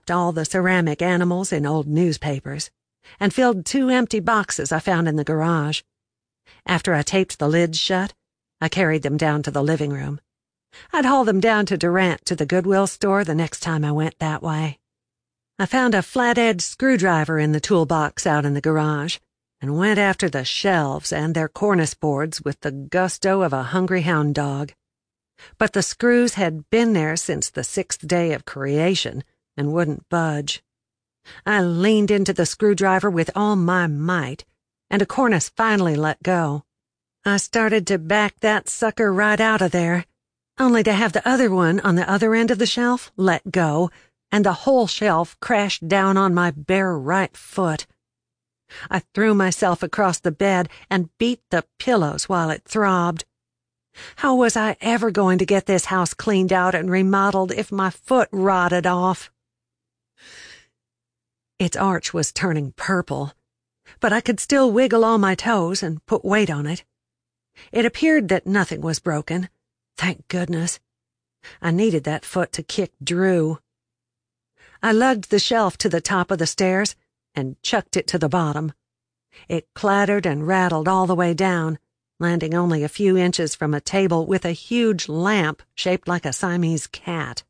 wrapped all the ceramic animals in old newspapers, and filled 2 empty boxes I found in the garage. After I taped the lids shut, I carried them down to the living room. I'd haul them down to Durant to the Goodwill store the next time I went that way. I found a flat-edged screwdriver in the toolbox out in the garage, and went after the shelves and their cornice boards with the gusto of a hungry hound dog. But the screws had been there since the 6th day of creation and wouldn't budge. I leaned into the screwdriver with all my might, and a cornice finally let go. I started to back that sucker right out of there, only to have the other one on the other end of the shelf let go, and the whole shelf crashed down on my bare right foot. I threw myself across the bed and beat the pillows while it throbbed. How was I ever going to get this house cleaned out and remodeled if my foot rotted off? Its arch was turning purple, but I could still wiggle all my toes and put weight on it. It appeared that nothing was broken. Thank goodness. I needed that foot to kick Drew. I lugged the shelf to the top of the stairs and chucked it to the bottom. It clattered and rattled all the way down, landing only a few inches from a table with a huge lamp shaped like a Siamese cat.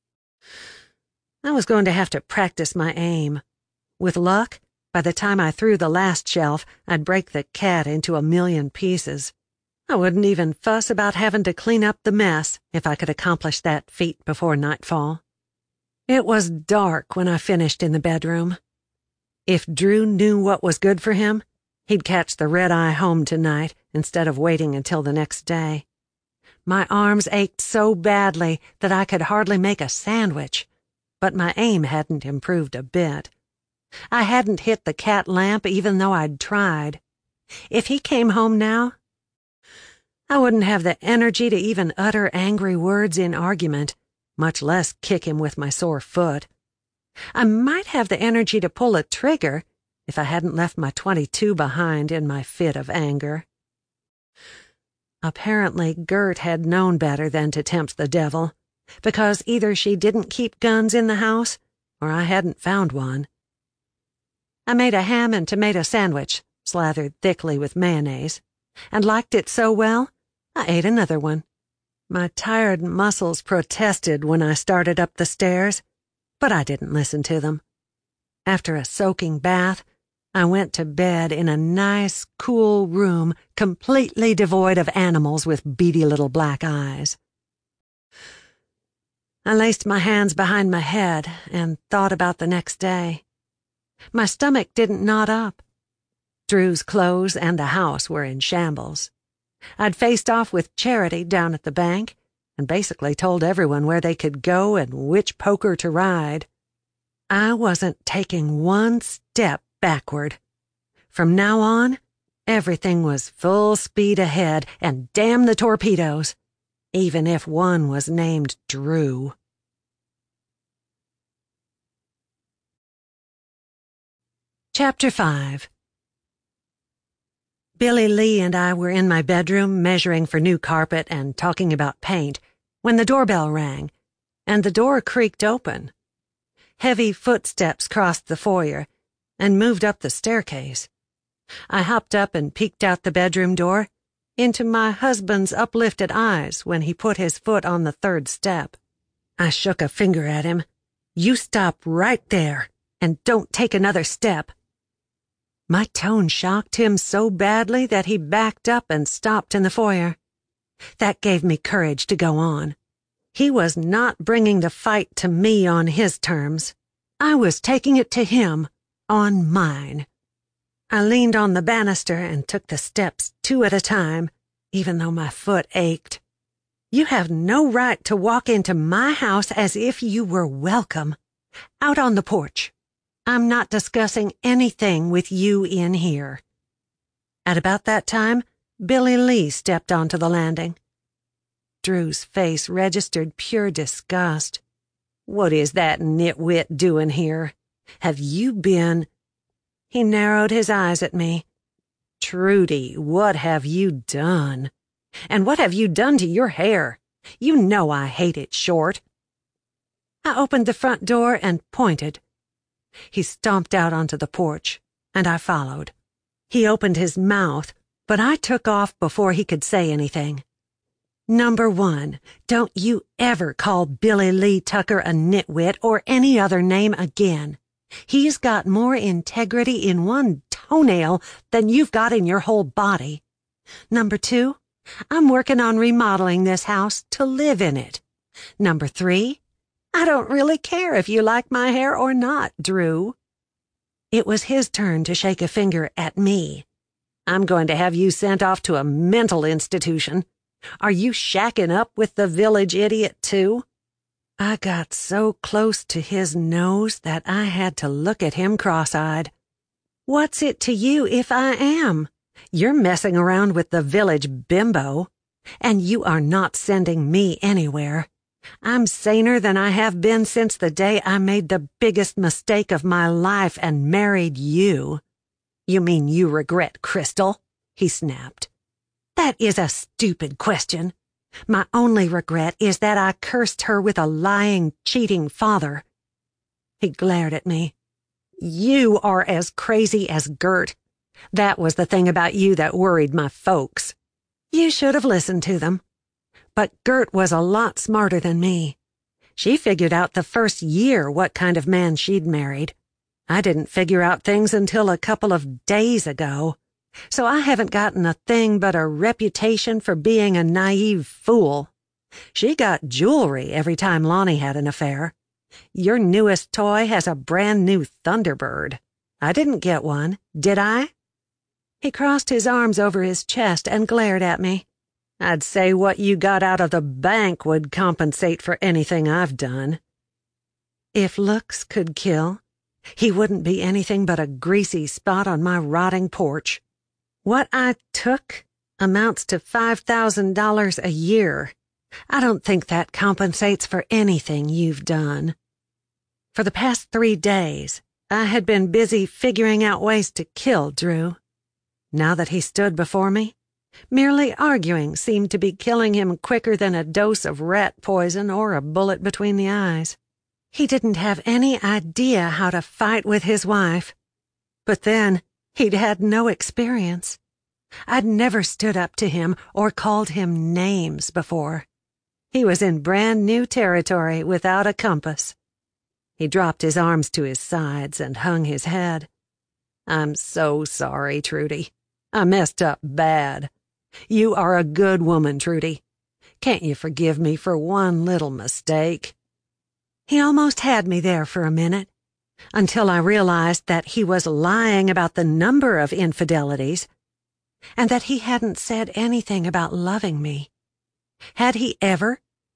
I was going to have to practice my aim. With luck, by the time I threw the last shelf, I'd break the cat into 1,000,000 pieces. I wouldn't even fuss about having to clean up the mess if I could accomplish that feat before nightfall. It was dark when I finished in the bedroom. If Drew knew what was good for him, he'd catch the red-eye home tonight instead of waiting until the next day. My arms ached so badly that I could hardly make a sandwich, but my aim hadn't improved a bit. I hadn't hit the cat lamp even though I'd tried. If he came home now, I wouldn't have the energy to even utter angry words in argument, much less kick him with my sore foot. I might have the energy to pull a trigger if I hadn't left my .22 behind in my fit of anger. Apparently, Gert had known better than to tempt the devil, because either she didn't keep guns in the house, or I hadn't found one. I made a ham and tomato sandwich, slathered thickly with mayonnaise, and liked it so well, I ate another one. My tired muscles protested when I started up the stairs, but I didn't listen to them. After a soaking bath, I went to bed in a nice, cool room completely devoid of animals with beady little black eyes. I laced my hands behind my head and thought about the next day. My stomach didn't knot up. Drew's clothes and the house were in shambles. I'd faced off with Charity down at the bank and basically told everyone where they could go and which poker to ride. I wasn't taking one step backward. From now on, everything was full speed ahead and damn the torpedoes, even if one was named Drew. Chapter 5. Billy Lee and I were in my bedroom measuring for new carpet and talking about paint when the doorbell rang, and the door creaked open. Heavy footsteps crossed the foyer and moved up the staircase. I hopped up and peeked out the bedroom door into my husband's uplifted eyes when he put his foot on the 3rd step. I shook a finger at him. "You stop right there and don't take another step." My tone shocked him so badly that he backed up and stopped in the foyer. That gave me courage to go on. He was not bringing the fight to me on his terms. I was taking it to him on mine. I leaned on the banister and took the steps 2 at a time, even though my foot ached. "You have no right to walk into my house as if you were welcome. Out on the porch. I'm not discussing anything with you in here." At about that time, Billy Lee stepped onto the landing. Drew's face registered pure disgust. "What is that nitwit doing here? Have you been—" He narrowed his eyes at me. "Trudy, what have you done? And what have you done to your hair? You know I hate it short." I opened the front door and pointed. He stomped out onto the porch, and I followed. He opened his mouth, but I took off before he could say anything. Number 1, don't you ever call Billy Lee Tucker a nitwit or any other name again. He's got more integrity in one toenail than you've got in your whole body. Number 2, I'm working on remodeling this house to live in it. Number 3, I don't really care if you like my hair or not, Drew. It was his turn to shake a finger at me. I'm going to have you sent off to a mental institution. Are you shacking up with the village idiot, too? I got so close to his nose that I had to look at him cross-eyed. What's it to you if I am? You're messing around with the village bimbo, and you are not sending me anywhere. I'm saner than I have been since the day I made the biggest mistake of my life and married you. You mean you regret Crystal? He snapped. That is a stupid question. My only regret is that I cursed her with a lying, cheating father. He glared at me. You are as crazy as Gert. That was the thing about you that worried my folks. You should have listened to them. But Gert was a lot smarter than me. She figured out the first year what kind of man she'd married. I didn't figure out things until a couple of days ago. So I haven't gotten a thing but a reputation for being a naive fool. She got jewelry every time Lonnie had an affair. Your newest toy has a brand new Thunderbird. I didn't get one, did I? He crossed his arms over his chest and glared at me. I'd say what you got out of the bank would compensate for anything I've done. If looks could kill, he wouldn't be anything but a greasy spot on my rotting porch. What I took amounts to $5,000 a year. I don't think that compensates for anything you've done. For the past 3 days, I had been busy figuring out ways to kill Drew. Now that he stood before me, merely arguing seemed to be killing him quicker than a dose of rat poison or a bullet between the eyes. He didn't have any idea how to fight with his wife. But then, he'd had no experience. I'd never stood up to him or called him names before. He was in brand new territory without a compass. He dropped his arms to his sides and hung his head. I'm so sorry, Trudy. I messed up bad. You are a good woman, Trudy. Can't you forgive me for one little mistake? He almost had me there for a minute, until I realized that he was lying about the number of infidelities, and that he hadn't said anything about loving me. Had he ever?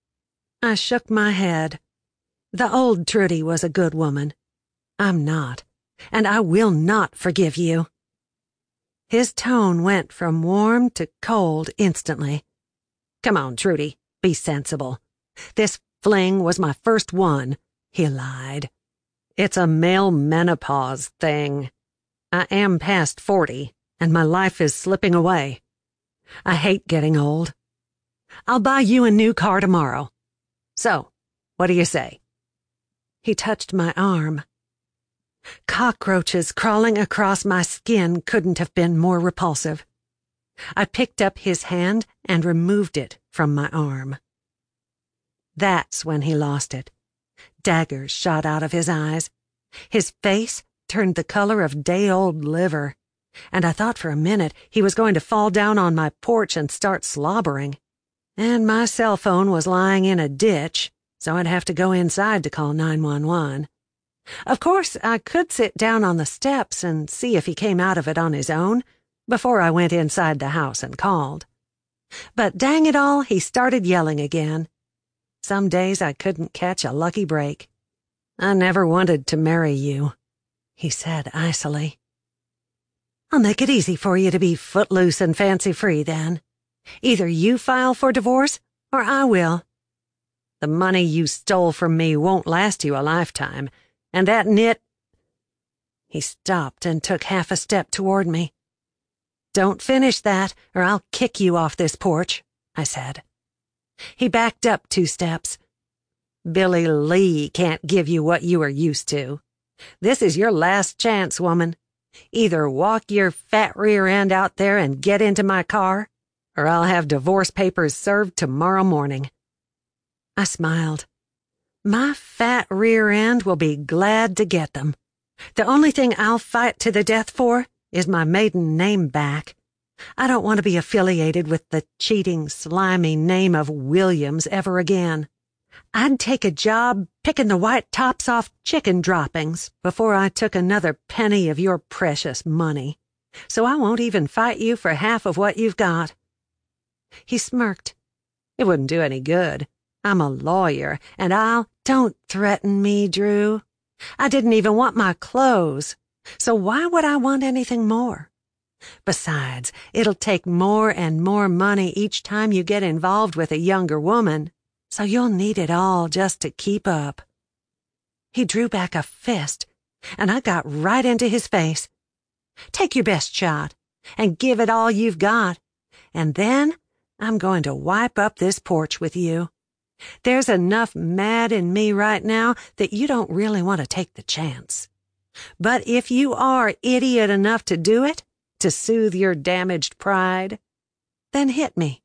I shook my head. The old Trudy was a good woman. I'm not, and I will not forgive you. His tone went from warm to cold instantly. Come on, Trudy, be sensible. This fling was my first one, he lied. It's a male menopause thing. I am past 40, and my life is slipping away. I hate getting old. I'll buy you a new car tomorrow. So, what do you say? He touched my arm. Cockroaches crawling across my skin couldn't have been more repulsive. I picked up his hand and removed it from my arm. That's when he lost it. Daggers shot out of his eyes. His face turned the color of day-old liver, and I thought for a minute he was going to fall down on my porch and start slobbering. And my cell phone was lying in a ditch, so I'd have to go inside to call 911. Of course, I could sit down on the steps and see if he came out of it on his own before I went inside the house and called. But dang it all, he started yelling again. Some days I couldn't catch a lucky break. I never wanted to marry you, he said icily. I'll make it easy for you to be footloose and fancy-free then. Either you file for divorce, or I will. The money you stole from me won't last you a lifetime, and that nit— He stopped and took half a step toward me. Don't finish that, or I'll kick you off this porch, I said. He backed up 2 steps. Billy Lee can't give you what you are used to. This is your last chance, woman. Either walk your fat rear end out there and get into my car, or I'll have divorce papers served tomorrow morning." I smiled. My fat rear end will be glad to get them. The only thing I'll fight to the death for is my maiden name back. I don't want to be affiliated with the cheating, slimy name of Williams ever again. I'd take a job picking the white tops off chicken droppings before I took another penny of your precious money. So I won't even fight you for half of what you've got." He smirked. "It wouldn't do any good. I'm a lawyer, and Don't threaten me, Drew. I didn't even want my clothes, so why would I want anything more? Besides, it'll take more and more money each time you get involved with a younger woman, so you'll need it all just to keep up." He drew back a fist, and I got right into his face. "Take your best shot, and give it all you've got, and then I'm going to wipe up this porch with you. There's enough mad in me right now that you don't really want to take the chance. But if you are idiot enough to do it, to soothe your damaged pride, then hit me."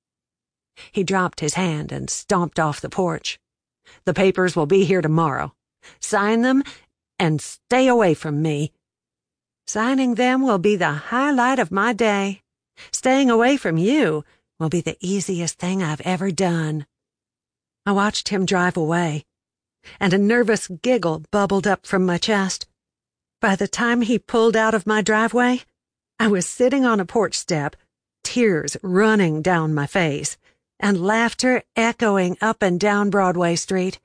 He dropped his hand and stomped off the porch. "The papers will be here tomorrow. Sign them and stay away from me. Signing them will be the highlight of my day. Staying away from you will be the easiest thing I've ever done." I watched him drive away, and a nervous giggle bubbled up from my chest. By the time he pulled out of my driveway, I was sitting on a porch step, tears running down my face, and laughter echoing up and down Broadway Street.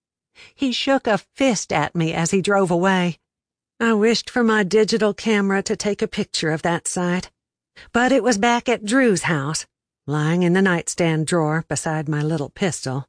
He shook a fist at me as he drove away. I wished for my digital camera to take a picture of that sight, but it was back at Drew's house, lying in the nightstand drawer beside my little pistol.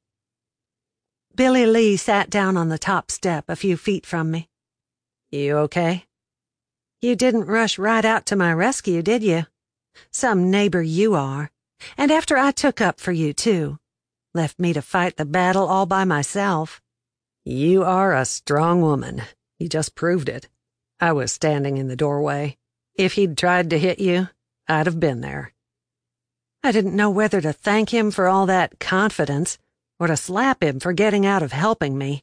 Billy Lee sat down on the top step a few feet from me. "You okay?" "You didn't rush right out to my rescue, did you? Some neighbor you are. And after I took up for you, too. Left me to fight the battle all by myself." "You are a strong woman. You just proved it. I was standing in the doorway. If he'd tried to hit you, I'd have been there." I didn't know whether to thank him for all that confidence or to slap him for getting out of helping me.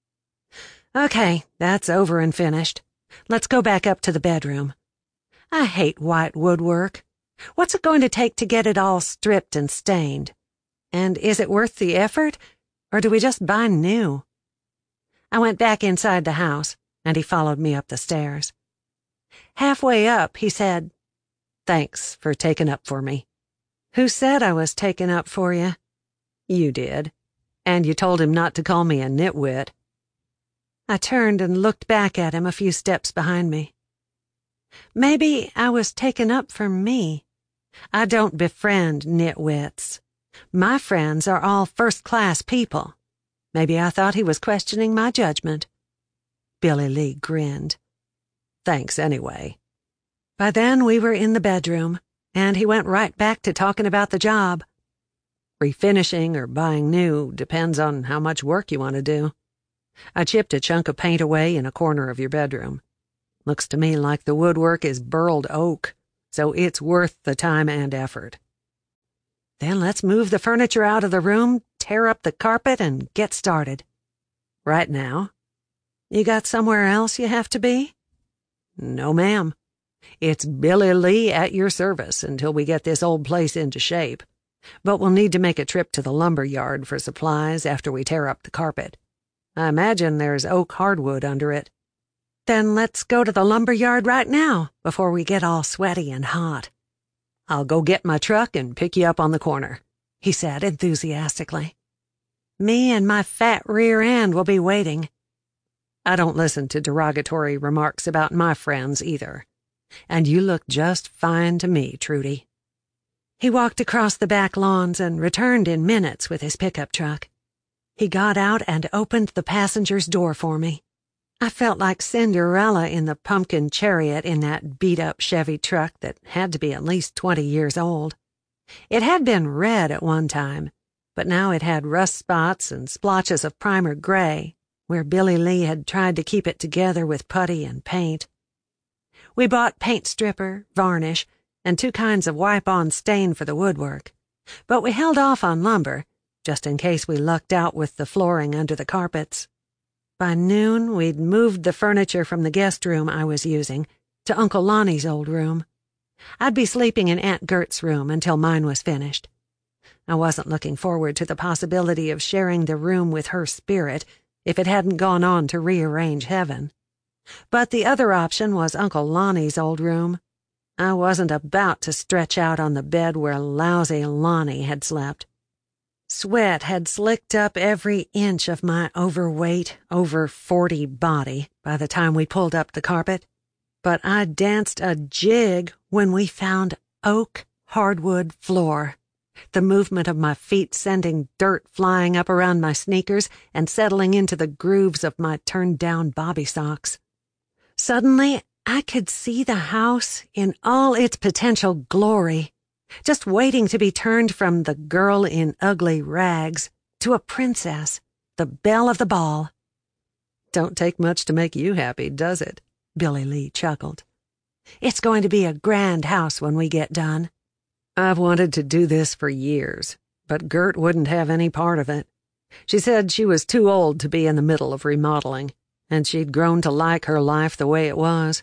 "Okay, that's over and finished. Let's go back up to the bedroom. I hate white woodwork. What's it going to take to get it all stripped and stained? And is it worth the effort, or do we just buy new?" I went back inside the house, and he followed me up the stairs. Halfway up, he said, "Thanks for taking up for me." "Who said I was taking up for you?" "You did. And you told him not to call me a nitwit." I turned and looked back at him a few steps behind me. Maybe I was taken up for me. I don't befriend nitwits. My friends are all first-class people. Maybe I thought he was questioning my judgment. Billy Lee grinned. "Thanks anyway." By then we were in the bedroom, and he went right back to talking about the job. Refinishing or buying new depends on how much work you want to do. I chipped a chunk of paint away in a corner of your bedroom. Looks to me like the woodwork is burled oak, so it's worth the time and effort. Then let's move the furniture out of the room, tear up the carpet, and get started. Right now? You got somewhere else you have to be? No, ma'am. It's Billy Lee at your service until we get this old place into shape. But we'll need to make a trip to the lumber yard for supplies after we tear up the carpet. I imagine there's oak hardwood under it. Then let's go to the lumber yard right now, before we get all sweaty and hot. I'll go get my truck and pick you up on the corner, he said enthusiastically. Me and my fat rear end will be waiting. I don't listen to derogatory remarks about my friends either. And you look just fine to me, Trudy. He walked across the back lawns and returned in minutes with his pickup truck. He got out and opened the passenger's door for me. I felt like Cinderella in the pumpkin chariot in that beat-up Chevy truck that had to be at least 20 years old. It had been red at one time, but now it had rust spots and splotches of primer gray, where Billy Lee had tried to keep it together with putty and paint. We bought paint stripper, varnish, and 2 kinds of wipe-on stain for the woodwork, but we held off on lumber, just in case we lucked out with the flooring under the carpets. By noon, we'd moved the furniture from the guest room I was using to Uncle Lonnie's old room. I'd be sleeping in Aunt Gert's room until mine was finished. I wasn't looking forward to the possibility of sharing the room with her spirit if it hadn't gone on to rearrange heaven. But the other option was Uncle Lonnie's old room. I wasn't about to stretch out on the bed where lousy Lonnie had slept. Sweat had slicked up every inch of my overweight, over 40 body by the time we pulled up the carpet, but I danced a jig when we found oak hardwood floor, the movement of my feet sending dirt flying up around my sneakers and settling into the grooves of my turned-down bobby socks. Suddenly, I could see the house in all its potential glory, just waiting to be turned from the girl in ugly rags to a princess, the belle of the ball. "Don't take much to make you happy, does it?" Billy Lee chuckled. "It's going to be a grand house when we get done." "I've wanted to do this for years, but Gert wouldn't have any part of it. She said she was too old to be in the middle of remodeling, and she'd grown to like her life the way it was."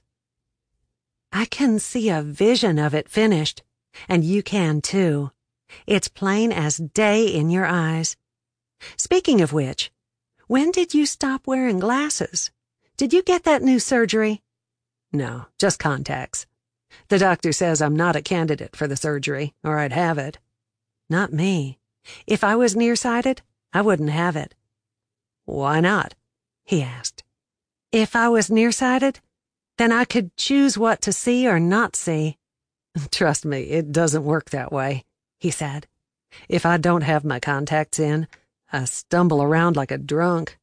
"I can see a vision of it finished. And you can, too. It's plain as day in your eyes. Speaking of which, when did you stop wearing glasses? Did you get that new surgery?" "No, just contacts. The doctor says I'm not a candidate for the surgery, or I'd have it." "Not me. If I was nearsighted, I wouldn't have it." "Why not?" he asked. "If I was nearsighted, then I could choose what to see or not see." "Trust me, it doesn't work that way," he said. "If I don't have my contacts in, I stumble around like a drunk."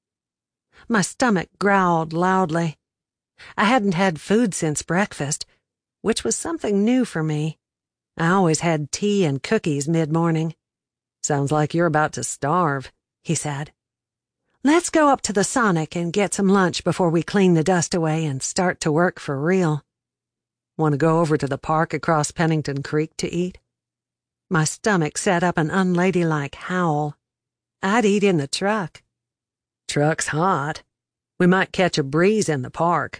My stomach growled loudly. I hadn't had food since breakfast, which was something new for me. I always had tea and cookies mid-morning. "Sounds like you're about to starve," he said. "Let's go up to the Sonic and get some lunch before we clean the dust away and start to work for real." "Want to go over to the park across Pennington Creek to eat?" My stomach set up an unladylike howl. "I'd eat in the truck." "Truck's hot. We might catch a breeze in the park."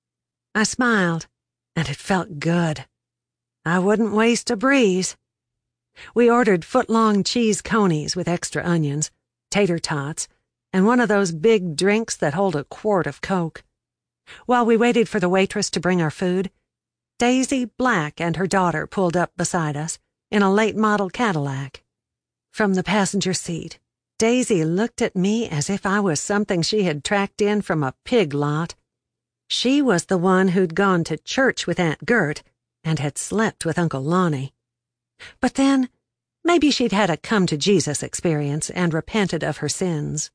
I smiled, and it felt good. I wouldn't waste a breeze. We ordered foot-long cheese conies with extra onions, tater tots, and one of those big drinks that hold a quart of Coke. While we waited for the waitress to bring our food, Daisy Black and her daughter pulled up beside us in a late-model Cadillac. From the passenger seat, Daisy looked at me as if I was something she had tracked in from a pig lot. She was the one who'd gone to church with Aunt Gert and had slept with Uncle Lonnie. But then, maybe she'd had a come-to-Jesus experience and repented of her sins.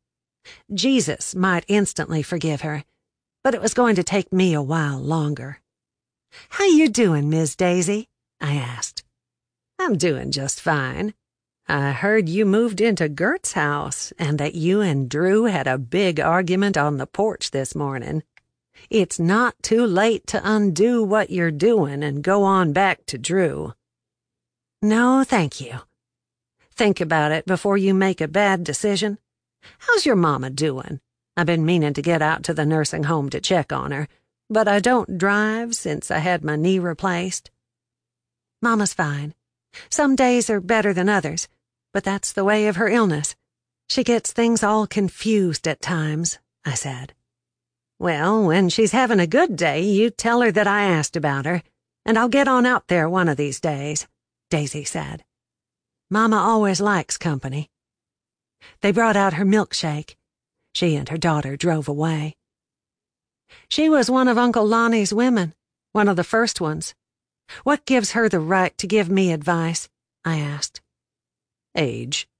Jesus might instantly forgive her, but it was going to take me a while longer. "How you doing, Miss Daisy?" I asked. "I'm doing just fine. I heard you moved into Gert's house and that you and Drew had a big argument on the porch this morning. It's not too late to undo what you're doing and go on back to Drew." "No, thank you." "Think about it before you make a bad decision. How's your mama doing? I've been meaning to get out to the nursing home to check on her, but I don't drive since I had my knee replaced." "Mama's fine. Some days are better than others, but that's the way of her illness. She gets things all confused at times," I said. "Well, when she's having a good day, you tell her that I asked about her, and I'll get on out there one of these days," Daisy said. "Mama always likes company." They brought out her milkshake. She and her daughter drove away. "She was one of Uncle Lonnie's women, one of the first ones. What gives her the right to give me advice?" I asked. "Age."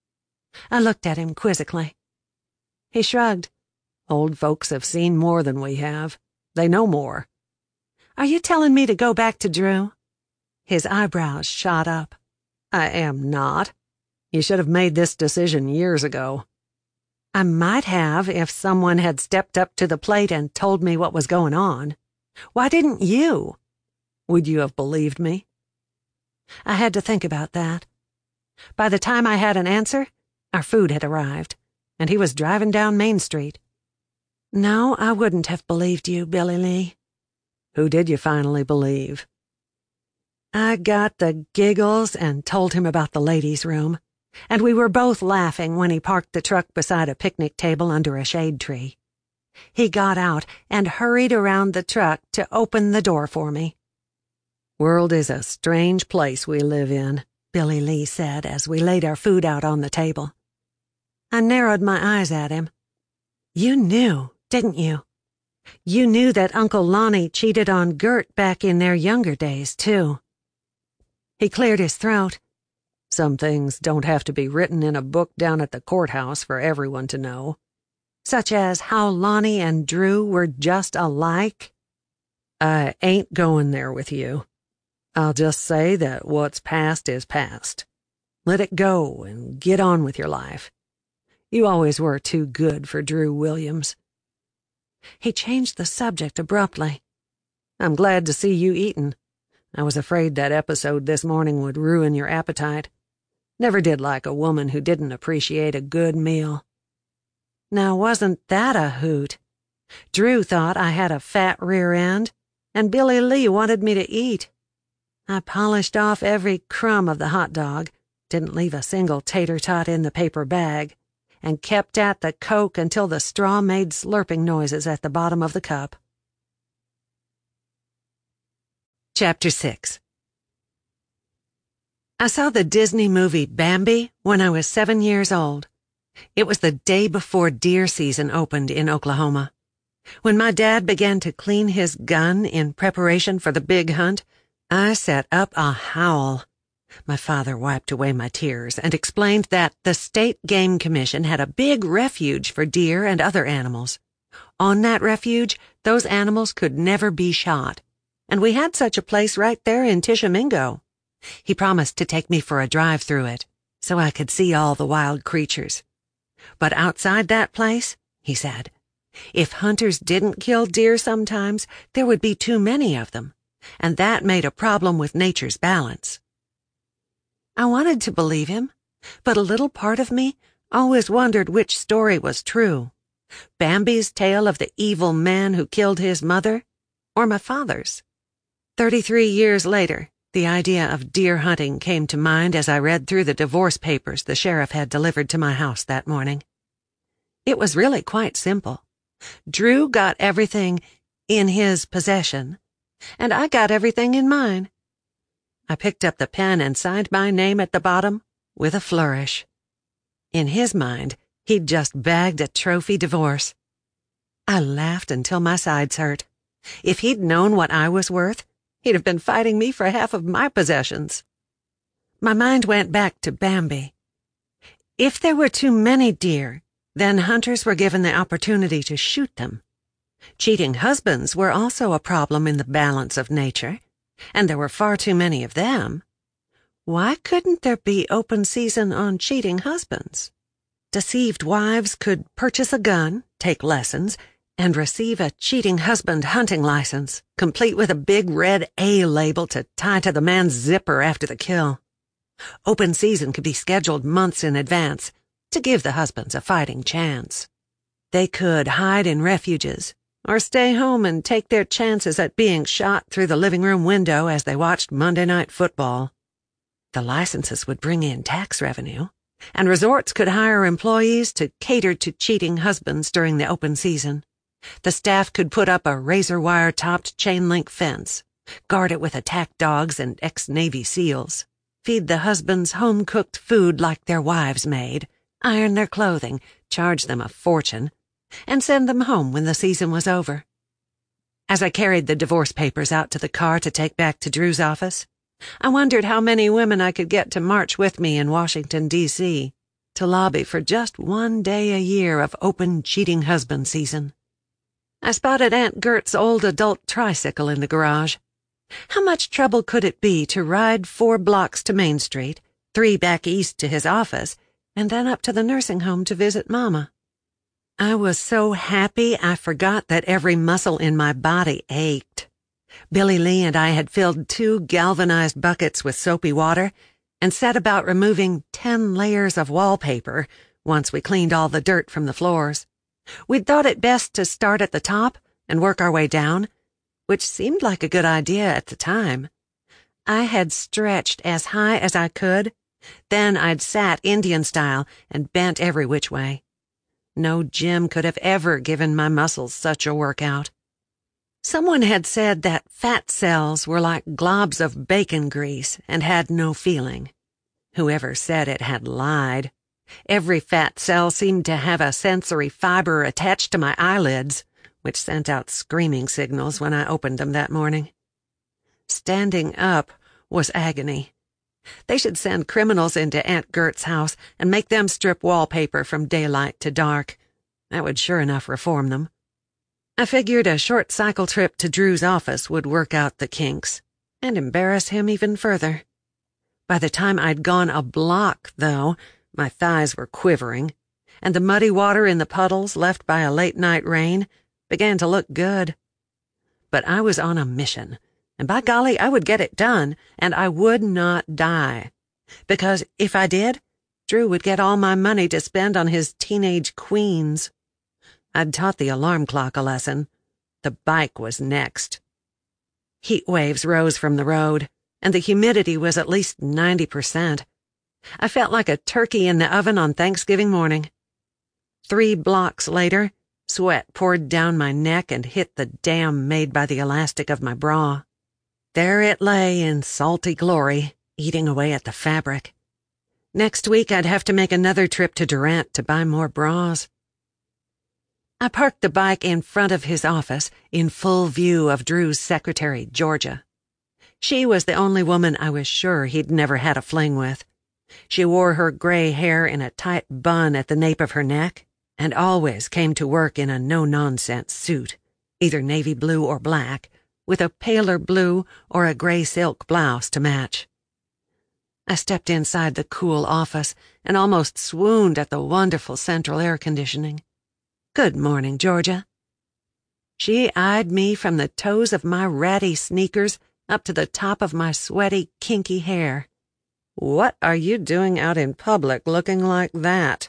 I looked at him quizzically. He shrugged. "Old folks have seen more than we have. They know more." "Are you telling me to go back to Drew?" His eyebrows shot up. "I am not. You should have made this decision years ago. I might have if someone had stepped up to the plate and told me what was going on. Why didn't you? Would you have believed me? I had to think about that. By the time I had an answer, our food had arrived, and he was driving down Main Street. No, I wouldn't have believed you, Billy Lee. Who did you finally believe? I got the giggles and told him about the ladies' room, and we were both laughing when he parked the truck beside a picnic table under a shade tree. He got out and hurried around the truck to open the door for me. World is a strange place we live in, Billy Lee said as we laid our food out on the table. I narrowed my eyes at him. You knew, didn't you? You knew that Uncle Lonnie cheated on Gert back in their younger days, too. He cleared his throat. Some things don't have to be written in a book down at the courthouse for everyone to know. Such as how Lonnie and Drew were just alike. I ain't going there with you. I'll just say that what's past is past. Let it go and get on with your life. You always were too good for Drew Williams. He changed the subject abruptly. I'm glad to see you eating. I was afraid that episode this morning would ruin your appetite. Never did like a woman who didn't appreciate a good meal. Now, wasn't that a hoot? Drew thought I had a fat rear end, and Billy Lee wanted me to eat. I polished off every crumb of the hot dog, didn't leave a single tater tot in the paper bag, and kept at the Coke until the straw made slurping noises at the bottom of the cup. Chapter 6. I saw the Disney movie Bambi when I was 7 years old. It was the day before deer season opened in Oklahoma. When my dad began to clean his gun in preparation for the big hunt, I set up a howl. My father wiped away my tears and explained that the State Game Commission had a big refuge for deer and other animals. On that refuge, those animals could never be shot, and we had such a place right there in Tishomingo. He promised to take me for a drive through it, so I could see all the wild creatures. But outside that place, he said, if hunters didn't kill deer sometimes, there would be too many of them, and that made a problem with nature's balance. I wanted to believe him, but a little part of me always wondered which story was true. Bambi's tale of the evil man who killed his mother, or my father's. 33 years later, the idea of deer hunting came to mind as I read through the divorce papers the sheriff had delivered to my house that morning. It was really quite simple. Drew got everything in his possession, and I got everything in mine. I picked up the pen and signed my name at the bottom with a flourish. In his mind, he'd just bagged a trophy divorce. I laughed until my sides hurt. If he'd known what I was worth, he'd have been fighting me for half of my possessions. My mind went back to Bambi. If there were too many deer, then hunters were given the opportunity to shoot them. Cheating husbands were also a problem in the balance of nature, and there were far too many of them. Why couldn't there be open season on cheating husbands? Deceived wives could purchase a gun, take lessons, and receive a cheating husband hunting license, complete with a big red A label to tie to the man's zipper after the kill. Open season could be scheduled months in advance to give the husbands a fighting chance. They could hide in refuges, or stay home and take their chances at being shot through the living room window as they watched Monday Night Football. The licenses would bring in tax revenue, and resorts could hire employees to cater to cheating husbands during the open season. The staff could put up a razor-wire-topped chain-link fence, guard it with attack dogs and ex-Navy SEALs, feed the husbands home-cooked food like their wives made, iron their clothing, charge them a fortune, and send them home when the season was over. As I carried the divorce papers out to the car to take back to Drew's office, I wondered how many women I could get to march with me in Washington, D.C., to lobby for just one day a year of open cheating husband season. I spotted Aunt Gert's old adult tricycle in the garage. How much trouble could it be to ride 4 blocks to Main Street, 3 back east to his office, and then up to the nursing home to visit Mama. I was so happy I forgot that every muscle in my body ached. Billy Lee and I had filled 2 galvanized buckets with soapy water and set about removing 10 layers of wallpaper once we cleaned all the dirt from the floors. We'd thought it best to start at the top and work our way down, which seemed like a good idea at the time. I had stretched as high as I could, then I'd sat Indian style and bent every which way. No gym could have ever given my muscles such a workout. Someone had said that fat cells were like globs of bacon grease and had no feeling. Whoever said it had lied. Every fat cell seemed to have a sensory fiber attached to my eyelids, which sent out screaming signals when I opened them that morning. Standing up was agony. They should send criminals into Aunt Gert's house and make them strip wallpaper from daylight to dark. That would sure enough reform them. I figured a short cycle trip to Drew's office would work out the kinks and embarrass him even further. By the time I'd gone a block, though, my thighs were quivering, and the muddy water in the puddles left by a late-night rain began to look good. But I was on a mission, and by golly, I would get it done, and I would not die. Because if I did, Drew would get all my money to spend on his teenage queens. I'd taught the alarm clock a lesson. The bike was next. Heat waves rose from the road, and the humidity was at least 90%. I felt like a turkey in the oven on Thanksgiving morning. 3 blocks later, sweat poured down my neck and hit the dam made by the elastic of my bra. There it lay in salty glory, eating away at the fabric. Next week I'd have to make another trip to Durant to buy more bras. I parked the bike in front of his office, in full view of Drew's secretary, Georgia. She was the only woman I was sure he'd never had a fling with. She wore her gray hair in a tight bun at the nape of her neck, and always came to work in a no-nonsense suit, either navy blue or black, with a paler blue or a gray silk blouse to match. I stepped inside the cool office and almost swooned at the wonderful central air conditioning. "Good morning, Georgia." She eyed me from the toes of my ratty sneakers up to the top of my sweaty, kinky hair. "What are you doing out in public looking like that?"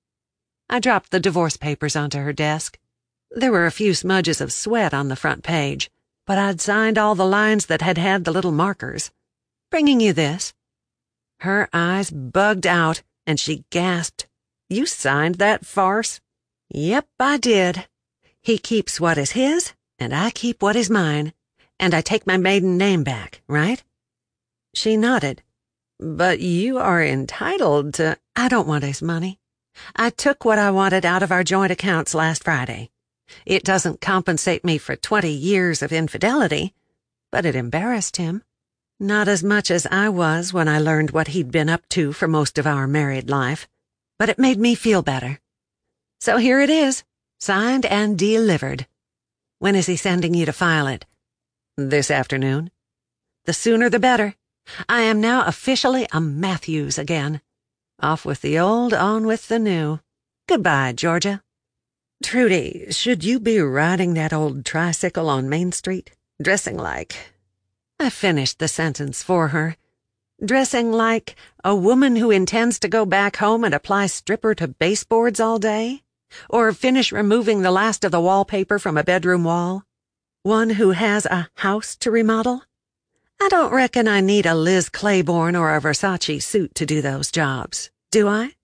I dropped the divorce papers onto her desk. There were a few smudges of sweat on the front page, but I'd signed all the lines that had had the little markers. "Bringing you this." Her eyes bugged out, and she gasped, "You signed that farce?" "Yep, I did. He keeps what is his, and I keep what is mine, and I take my maiden name back, right?" She nodded. "But you are entitled to—" "I don't want his money. I took what I wanted out of our joint accounts last Friday. It doesn't compensate me for 20 years of infidelity, but it embarrassed him. Not as much as I was when I learned what he'd been up to for most of our married life, but it made me feel better. So here it is, signed and delivered. When is he sending you to file it?" "This afternoon." "The sooner the better. I am now officially a Matthews again. Off with the old, on with the new. Goodbye, Georgia." "Trudy, should you be riding that old tricycle on Main Street, dressing like—" I finished the sentence for her. "Dressing like a woman who intends to go back home and apply stripper to baseboards all day? Or finish removing the last of the wallpaper from a bedroom wall? One who has a house to remodel? I don't reckon I need a Liz Claiborne or a Versace suit to do those jobs, do I?"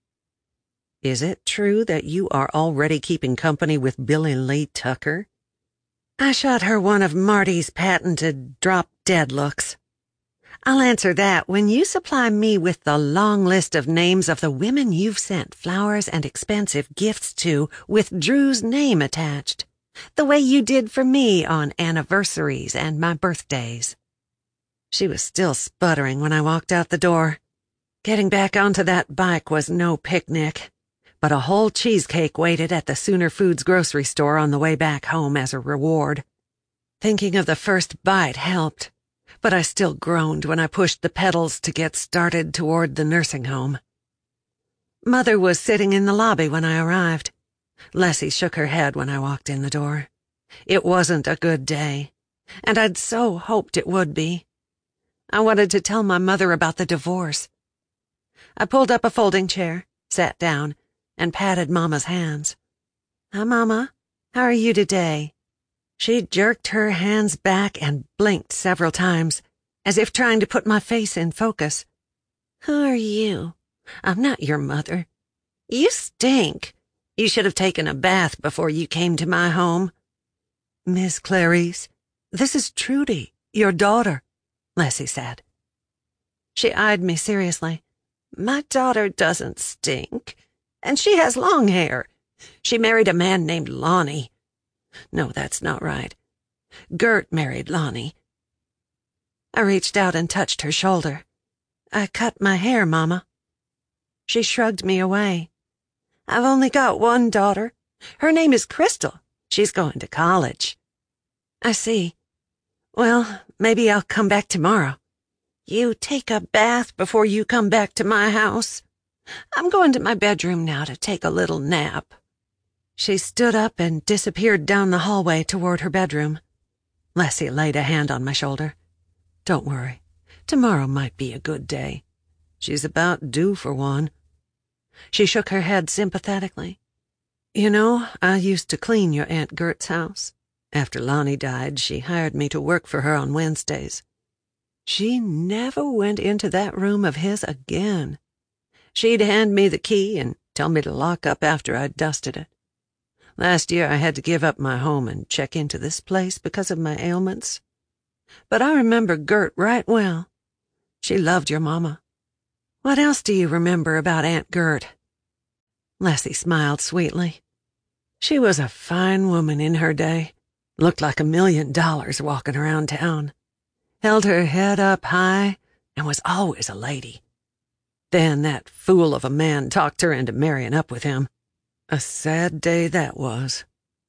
"Is it true that you are already keeping company with Billy Lee Tucker?" I shot her one of Marty's patented drop-dead looks. "I'll answer that when you supply me with the long list of names of the women you've sent flowers and expensive gifts to with Drew's name attached, the way you did for me on anniversaries and my birthdays." She was still sputtering when I walked out the door. Getting back onto that bike was no picnic, but a whole cheesecake waited at the Sooner Foods grocery store on the way back home as a reward. Thinking of the first bite helped, but I still groaned when I pushed the pedals to get started toward the nursing home. Mother was sitting in the lobby when I arrived. Leslie shook her head when I walked in the door. It wasn't a good day, and I'd so hoped it would be. I wanted to tell my mother about the divorce. I pulled up a folding chair, sat down, and patted Mama's hands. "Hi, Mama. How are you today?" She jerked her hands back and blinked several times, as if trying to put my face in focus. "Who are you? I'm not your mother. You stink. You should have taken a bath before you came to my home." "Miss Clarice, this is Trudy, your daughter," Leslie said. She eyed me seriously. "My daughter doesn't stink, and she has long hair. She married a man named Lonnie. No, that's not right. Gert married Lonnie." I reached out and touched her shoulder. "I cut my hair, Mama." She shrugged me away. "I've only got one daughter. Her name is Crystal. She's going to college." "I see. Well, maybe I'll come back tomorrow." "You take a bath before you come back to my house. I'm going to my bedroom now to take a little nap." She stood up and disappeared down the hallway toward her bedroom. Leslie laid a hand on my shoulder. "Don't worry. Tomorrow might be a good day. She's about due for one." She shook her head sympathetically. "You know, I used to clean your Aunt Gert's house. After Lonnie died, she hired me to work for her on Wednesdays. She never went into that room of his again. She'd hand me the key and tell me to lock up after I'd dusted it. Last year I had to give up my home and check into this place because of my ailments. But I remember Gert right well. She loved your mama. What else do you remember about Aunt Gert?" Leslie smiled sweetly. "She was a fine woman in her day. Looked like $1 million walking around town. Held her head up high and was always a lady. Then that fool of a man talked her into marrying up with him. A sad day that was.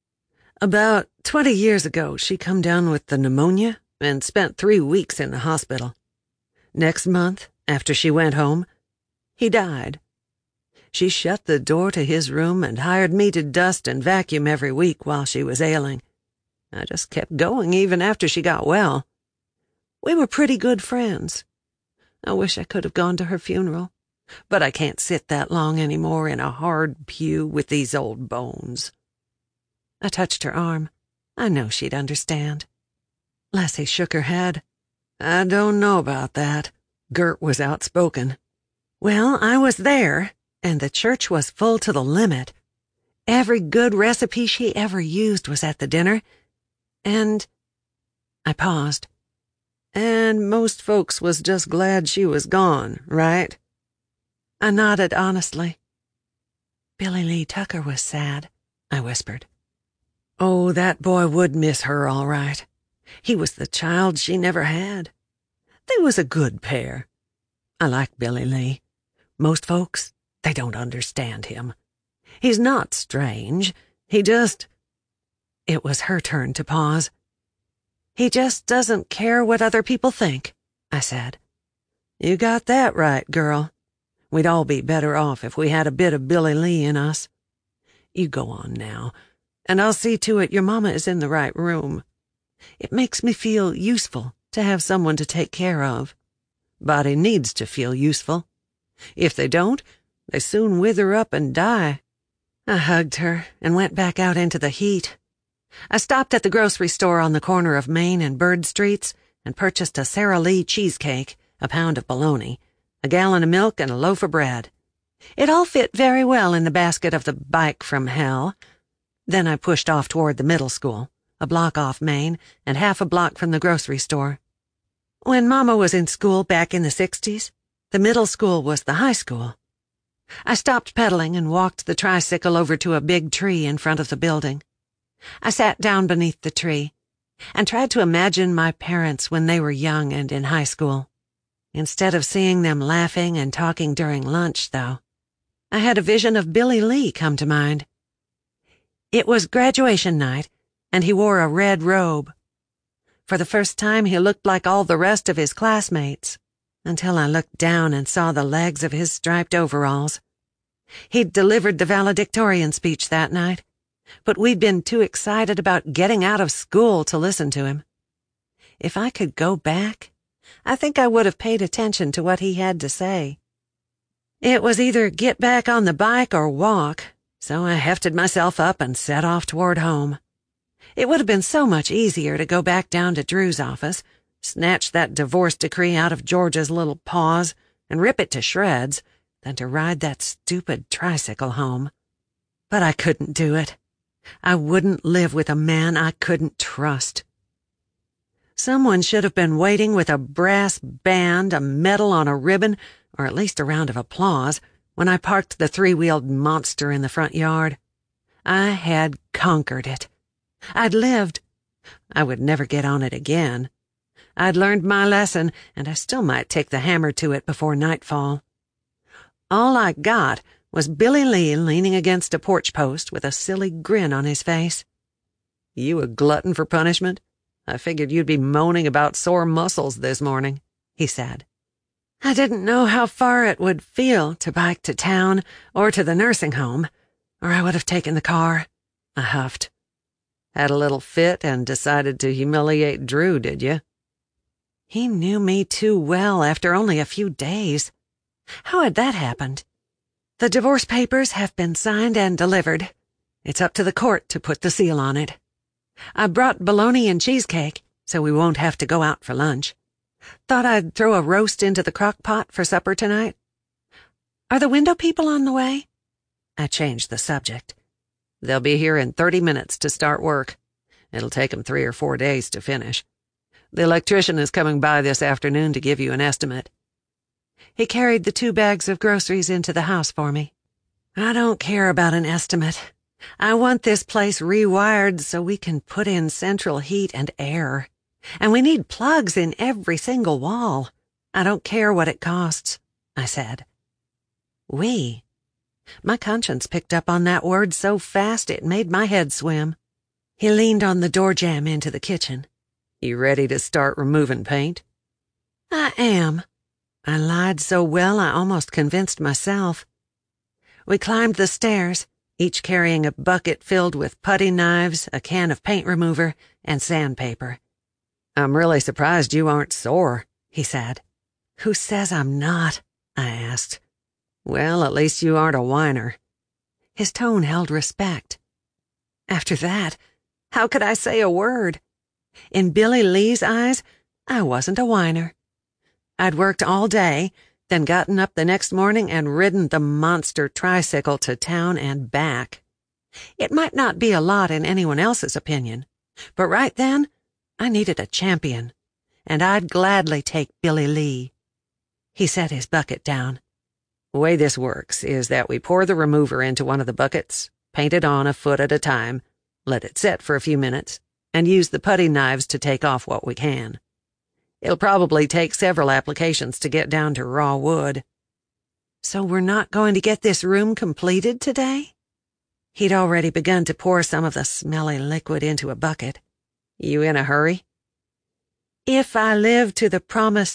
About 20 years ago, she come down with the pneumonia and spent 3 weeks in the hospital. Next month, after she went home, he died. She shut the door to his room and hired me to dust and vacuum every week while she was ailing. I just kept going even after she got well. We were pretty good friends. I wish I could have gone to her funeral, but I can't sit that long anymore in a hard pew with these old bones." I touched her arm. I know she'd understand. Leslie shook her head. "I don't know about that." Gert was outspoken. "Well, I was there, and the church was full to the limit. Every good recipe she ever used was at the dinner, and—" I paused. "And most folks was just glad she was gone, right?" I nodded honestly. "Billy Lee Tucker was sad," I whispered. "Oh, that boy would miss her all right. He was the child she never had. They was a good pair. I like Billy Lee. Most folks, they don't understand him. He's not strange. He just—" It was her turn to pause. "He just doesn't care what other people think," I said. "You got that right, girl. We'd all be better off if we had a bit of Billy Lee in us. You go on now, and I'll see to it your mama is in the right room. It makes me feel useful to have someone to take care of. Body needs to feel useful. If they don't, they soon wither up and die." I hugged her and went back out into the heat. I stopped at the grocery store on the corner of Main and Bird Streets and purchased a Sara Lee cheesecake, a pound of bologna, a gallon of milk, and a loaf of bread. It all fit very well in the basket of the bike from hell. Then I pushed off toward the middle school, a block off Main and half a block from the grocery store. When Mama was in school back in the 60s, the middle school was the high school. I stopped pedaling and walked the tricycle over to a big tree in front of the building. I sat down beneath the tree and tried to imagine my parents when they were young and in high school. Instead of seeing them laughing and talking during lunch, though, I had a vision of Billy Lee come to mind. It was graduation night, and he wore a red robe. For the first time, he looked like all the rest of his classmates, until I looked down and saw the legs of his striped overalls. He'd delivered the valedictorian speech that night, but we'd been too excited about getting out of school to listen to him. If I could go back, I think I would have paid attention to what he had to say. It was either get back on the bike or walk, so I hefted myself up and set off toward home. It would have been so much easier to go back down to Drew's office, snatch that divorce decree out of George's little paws, and rip it to shreds, than to ride that stupid tricycle home. But I couldn't do it. I wouldn't live with a man I couldn't trust. Someone should have been waiting with a brass band, a medal on a ribbon, or at least a round of applause, when I parked the three-wheeled monster in the front yard. I had conquered it. I'd lived. I would never get on it again. I'd learned my lesson, and I still might take the hammer to it before nightfall. All I got was Billy Lee leaning against a porch post with a silly grin on his face. "You a glutton for punishment? I figured you'd be moaning about sore muscles this morning," he said. I didn't know how far it would feel to bike to town or to the nursing home, or I would have taken the car. I huffed. "Had a little fit and decided to humiliate Drew, did you?" He knew me too well after only a few days. How had that happened? "The divorce papers have been signed and delivered. It's up to the court to put the seal on it. I brought bologna and cheesecake, so we won't have to go out for lunch. Thought I'd throw a roast into the crock pot for supper tonight. Are the window people on the way?" I changed the subject. "They'll be here in 30 minutes to start work. It'll take 'em 3 or 4 days to finish. The electrician is coming by this afternoon to give you an estimate." He carried the 2 bags of groceries into the house for me. "I don't care about an estimate. I want this place rewired so we can put in central heat and air. And we need plugs in every single wall. I don't care what it costs," I said. "We." My conscience picked up on that word so fast it made my head swim. He leaned on the door jamb into the kitchen. "You ready to start removing paint?" "I am." I lied so well I almost convinced myself. We climbed the stairs, each carrying a bucket filled with putty knives, a can of paint remover, and sandpaper. "I'm really surprised you aren't sore," he said. "Who says I'm not?" I asked. "Well, at least you aren't a whiner." His tone held respect. After that, how could I say a word? In Billy Lee's eyes, I wasn't a whiner. I'd worked all day, then gotten up the next morning and ridden the monster tricycle to town and back. It might not be a lot in anyone else's opinion, but right then, I needed a champion, and I'd gladly take Billy Lee. He set his bucket down. "The way this works is that we pour the remover into one of the buckets, paint it on a foot at a time, let it set for a few minutes, and use the putty knives to take off what we can. It'll probably take several applications to get down to raw wood." "So we're not going to get this room completed today?" He'd already begun to pour some of the smelly liquid into a bucket. "You in a hurry?" "If I live to the promised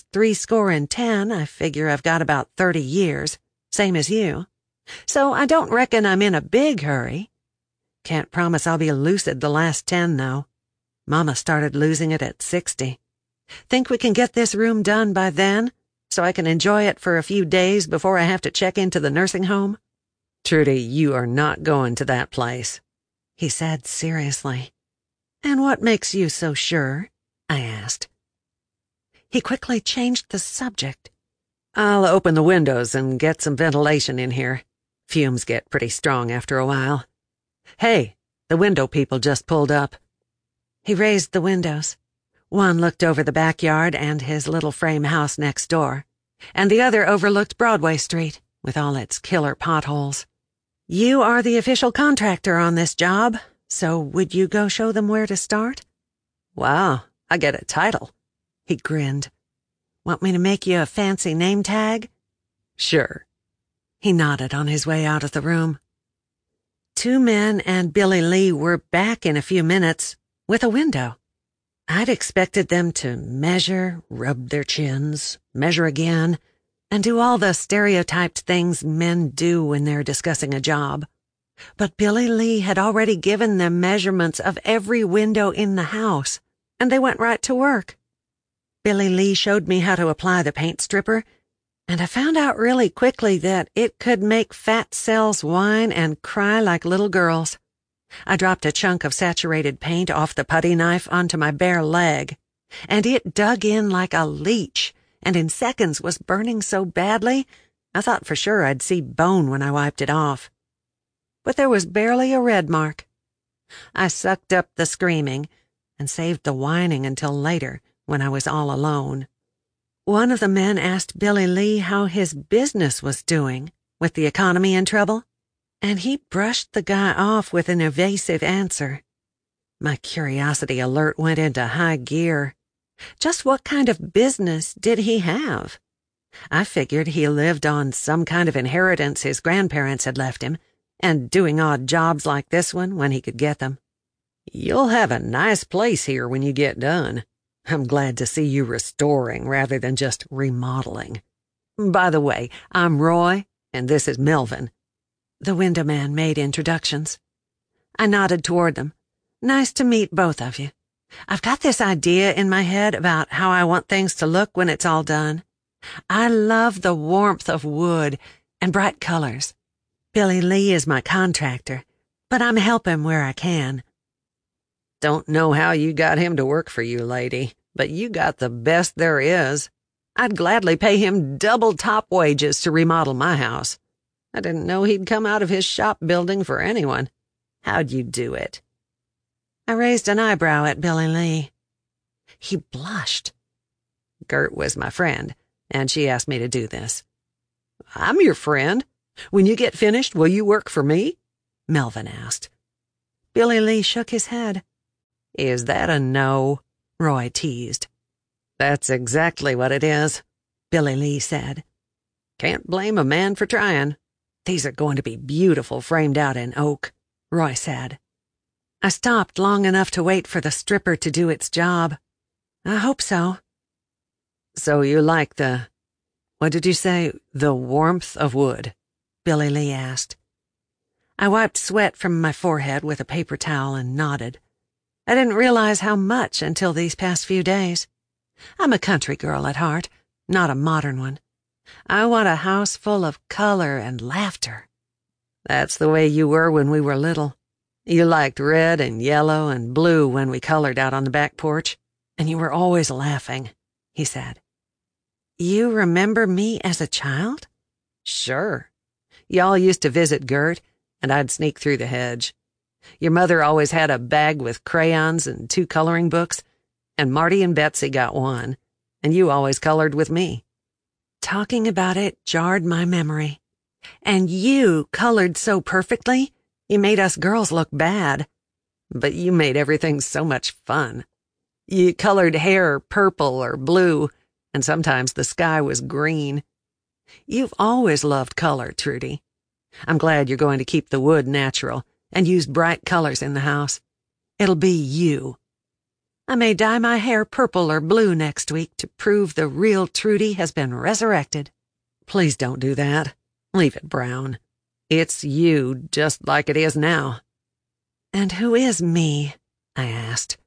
70, I figure I've got about 30 years, same as you. So I don't reckon I'm in a big hurry. Can't promise I'll be lucid the last 10, though. Mama started losing it at 60. Think we can get this room done by then, so I can enjoy it for a few days before I have to check into the nursing home?" "Trudy, you are not going to that place," he said seriously. "And what makes you so sure?" I asked. He quickly changed the subject. "I'll open the windows and get some ventilation in here. Fumes get pretty strong after a while. Hey, the window people just pulled up." He raised the windows. One looked over the backyard and his little frame house next door, and the other overlooked Broadway Street, with all its killer potholes. "You are the official contractor on this job, so would you go show them where to start?" "Wow, I get a title." He grinned. "Want me to make you a fancy name tag?" "Sure." He nodded on his way out of the room. 2 men and Billy Lee were back in a few minutes, with a window. I'd expected them to measure, rub their chins, measure again, and do all the stereotyped things men do when they're discussing a job. But Billy Lee had already given them measurements of every window in the house, and they went right to work. Billy Lee showed me how to apply the paint stripper, and I found out really quickly that it could make fat cells whine and cry like little girls. I dropped a chunk of saturated paint off the putty knife onto my bare leg, and it dug in like a leech, and in seconds was burning so badly, I thought for sure I'd see bone when I wiped it off. But there was barely a red mark. I sucked up the screaming and saved the whining until later when I was all alone. One of the men asked Billy Lee how his business was doing with the economy in trouble, and he brushed the guy off with an evasive answer. My curiosity alert went into high gear. Just what kind of business did he have? I figured he lived on some kind of inheritance his grandparents had left him, and doing odd jobs like this one when he could get them. "You'll have a nice place here when you get done. I'm glad to see you restoring rather than just remodeling. By the way, I'm Roy, and this is Melvin." The window man made introductions. I nodded toward them. "Nice to meet both of you. I've got this idea in my head about how I want things to look when it's all done. I love the warmth of wood and bright colors. Billy Lee is my contractor, but I'm helping where I can." "Don't know how you got him to work for you, lady, but you got the best there is. I'd gladly pay him double top wages to remodel my house. I didn't know he'd come out of his shop building for anyone. How'd you do it?" I raised an eyebrow at Billy Lee. He blushed. "Gert was my friend, and she asked me to do this." "I'm your friend. When you get finished, will you work for me?" Melvin asked. Billy Lee shook his head. "Is that a no?" Roy teased. "That's exactly what it is," Billy Lee said. "Can't blame a man for trying. These are going to be beautiful framed out in oak," Roy said. I stopped long enough to wait for the stripper to do its job. I hope so. "So you like what did you say, the warmth of wood?" Billy Lee asked. I wiped sweat from my forehead with a paper towel and nodded. I didn't realize how much until these past few days. I'm a country girl at heart, not a modern one. I want a house full of color and laughter. "That's the way you were when we were little. You liked red and yellow and blue when we colored out on the back porch, and you were always laughing," he said. "You remember me as a child?" "Sure. Y'all used to visit Gert, and I'd sneak through the hedge. Your mother always had a bag with crayons and 2 coloring books, and Marty and Betsy got one, and you always colored with me." Talking about it jarred my memory. "And you colored so perfectly, you made us girls look bad. But you made everything so much fun. You colored hair purple or blue, and sometimes the sky was green. You've always loved color, Trudy. I'm glad you're going to keep the wood natural and use bright colors in the house. It'll be you. I may dye my hair purple or blue next week to prove the real Trudy has been resurrected." "Please don't do that. Leave it brown. It's you, just like it is now." "And who is me?" I asked.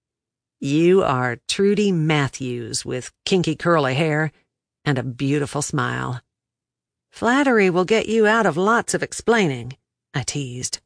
"You are Trudy Matthews with kinky curly hair and a beautiful smile." "Flattery will get you out of lots of explaining," I teased.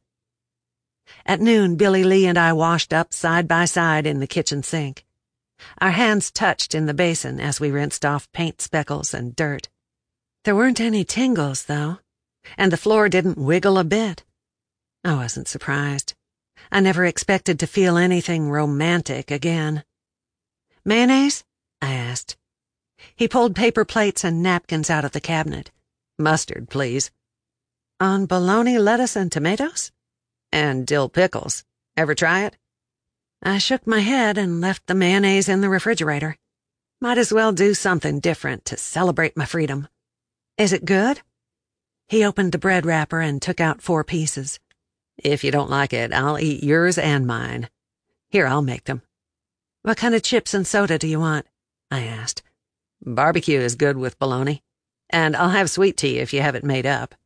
At noon, Billy Lee and I washed up side by side in the kitchen sink. Our hands touched in the basin as we rinsed off paint speckles and dirt. There weren't any tingles, though, and the floor didn't wiggle a bit. I wasn't surprised. I never expected to feel anything romantic again. "Mayonnaise?" I asked. He pulled paper plates and napkins out of the cabinet. "Mustard, please." "On bologna, lettuce, and tomatoes?" "And dill pickles. Ever try it?" I shook my head and left the mayonnaise in the refrigerator. Might as well do something different to celebrate my freedom. "Is it good?" He opened the bread wrapper and took out 4 pieces. "If you don't like it, I'll eat yours and mine. Here, I'll make them." What kind of chips and soda do you want? I asked. Barbecue is good with bologna, and I'll have sweet tea if you have it made up.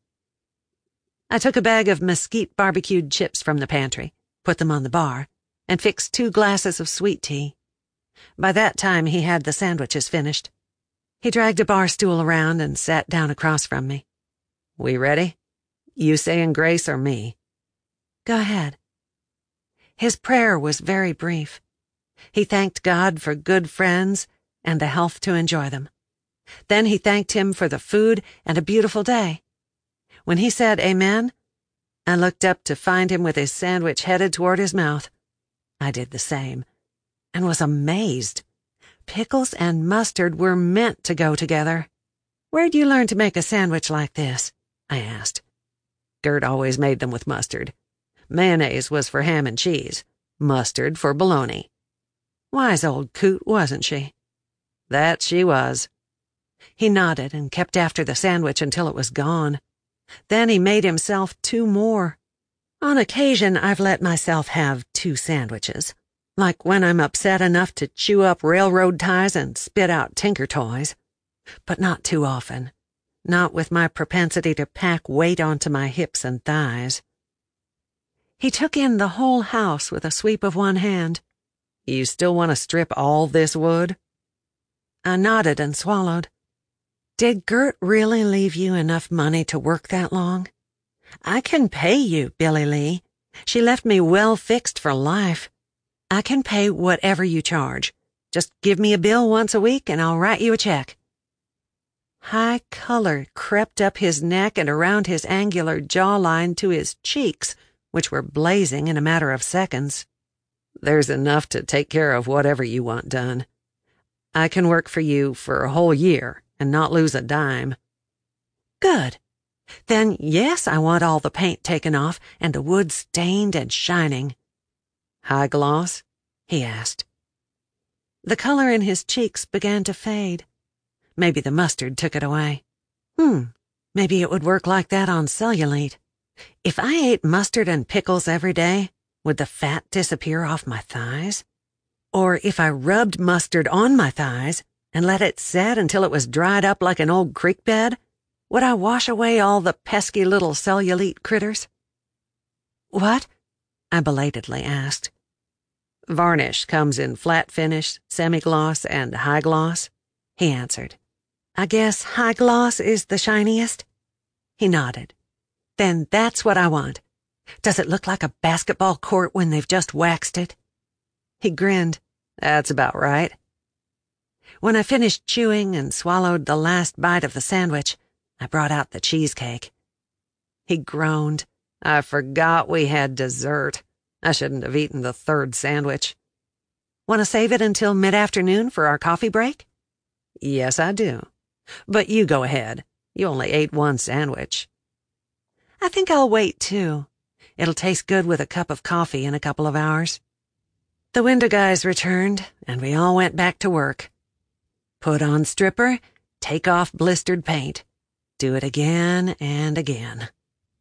I took a bag of mesquite barbecued chips from the pantry, put them on the bar, and fixed 2 glasses of sweet tea. By that time, he had the sandwiches finished. He dragged a bar stool around and sat down across from me. We ready? You saying grace or me? Go ahead. His prayer was very brief. He thanked God for good friends and the health to enjoy them. Then he thanked him for the food and a beautiful day. When he said amen, I looked up to find him with his sandwich headed toward his mouth. I did the same, and was amazed. Pickles and mustard were meant to go together. Where'd you learn to make a sandwich like this? I asked. Gert always made them with mustard. Mayonnaise was for ham and cheese, mustard for bologna. Wise old coot, wasn't she? That she was. He nodded and kept after the sandwich until it was gone. Then he made himself 2 more. On occasion, I've let myself have 2 sandwiches, like when I'm upset enough to chew up railroad ties and spit out tinker toys. But not too often. Not with my propensity to pack weight onto my hips and thighs. He took in the whole house with a sweep of one hand. You still want to strip all this wood? I nodded and swallowed. Did Gert really leave you enough money to work that long? I can pay you, Billy Lee. She left me well fixed for life. I can pay whatever you charge. Just give me a bill once a week and I'll write you a check. High color crept up his neck and around his angular jawline to his cheeks, which were blazing in a matter of seconds. There's enough to take care of whatever you want done. I can work for you for a whole year and not lose a dime. Good. Then, yes, I want all the paint taken off and the wood stained and shining. High gloss? He asked. The color in his cheeks began to fade. Maybe the mustard took it away. Maybe it would work like that on cellulite. If I ate mustard and pickles every day, would the fat disappear off my thighs? Or if I rubbed mustard on my thighs and let it set until it was dried up like an old creek bed, would I wash away all the pesky little cellulite critters? What? I belatedly asked. Varnish comes in flat finish, semi-gloss, and high gloss, he answered. I guess high gloss is the shiniest? He nodded. Then that's what I want. Does it look like a basketball court when they've just waxed it? He grinned. That's about right. When I finished chewing and swallowed the last bite of the sandwich, I brought out the cheesecake. He groaned. I forgot we had dessert. I shouldn't have eaten the 3rd sandwich. Want to save it until mid-afternoon for our coffee break? Yes, I do. But you go ahead. You only ate 1 sandwich. I think I'll wait, too. It'll taste good with a cup of coffee in a couple of hours. The window guys returned, and we all went back to work. Put on stripper, take off blistered paint. Do it again and again.